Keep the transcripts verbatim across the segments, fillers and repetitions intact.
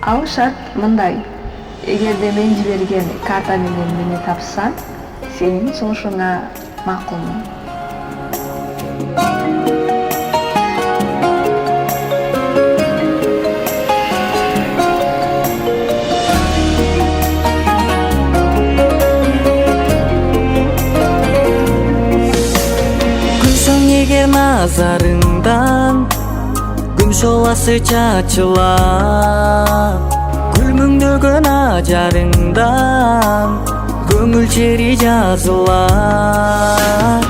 Ал шарт мындай: эгерде мен жиберген карта менен мени тапсаң, сенин сунушуңа макулмун. Күлсөң эгер назарыңдан, күн шоласы чачылат. Күлмүңдөгөн ажарыңдан, көңүл чери жазылат.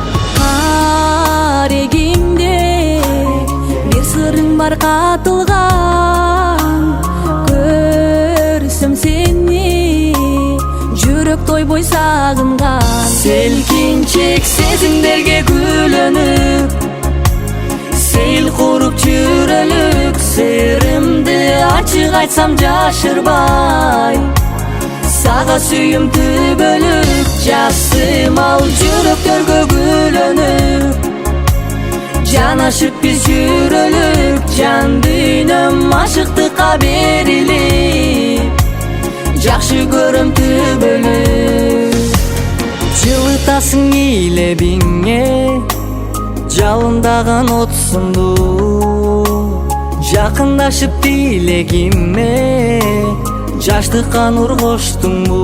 Карегимде бир сырың бар катылган, көрсөм сени жүрөк тойбой сагынган. Селкинчек сезимдерге күлөнүп, сейил куруп жүрөлүк, сырымды ачык айтсам жашырбай. Сага сүйүмтүү бөлүп, жасым ал жүрөктөргө күлөнүп. Жанашып биз жүрөлүк, жан дүйнөм ашыктыкка берилип. Жакшы көрөм түбөлүп, жылытасың илебиңе, жалындаган от сынду. Жакындашып тилегиме, жаштыкка нур коштуңбу.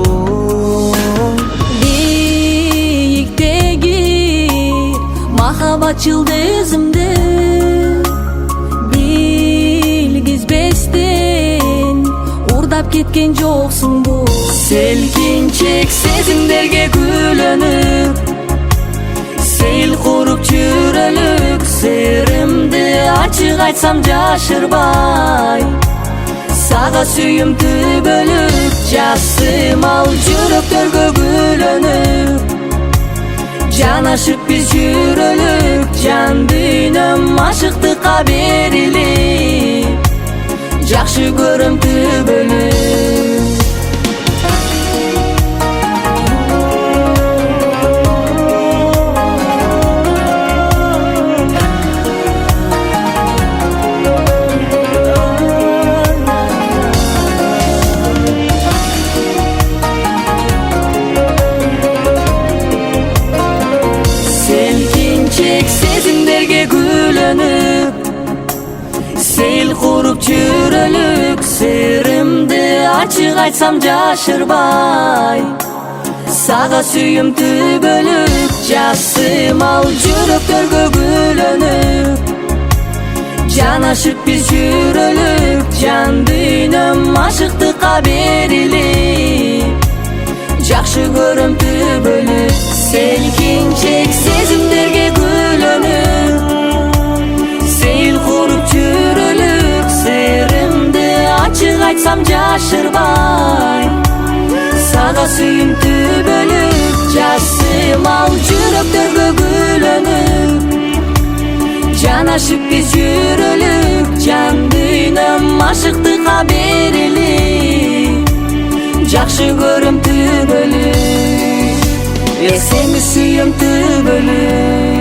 Бийиктеги махабат жылдызымды билгизбестен урдап кеткен жоксуңбу. Селкинчек сезимдерге күлөнүп, сейил куруп жүрөлүк, сырымды ачык айтсам жашырбай. Сага сүйүмтүү бөлүп, жасым ал жүрөктөргө күлөнүп. Жанашып биз жүрөлүк, жан дүйнөм ашыктыкка берилип. Жакшы көрөм түбөлүп. Сезимдерге күлөнүп, сейил куруп жүрөлүк, сырымды ачык айтсам жашырбай. Сага сүйүмтүү бөлүп, жасым ал жүрөктөргө күлөнүп. Жанашып биз жүрөлүк, жан дүйнөм ашыктыкка берилип. Жакшы көрөм түбөлүп, селкинчек сезимдерге күлөнүп, сейил куруп жүрөлүк, сырымды ачык айтсам жашырбай. Сага сүйүмтүү бөлүп, жасым ал жүрөктөргө күлөнүп. Жанашып биз жүрөлүк, жан дүйнөм ашыктыкка берилип. Жакшы көрөм түбөлүп, сени сүйөм түбөлүп.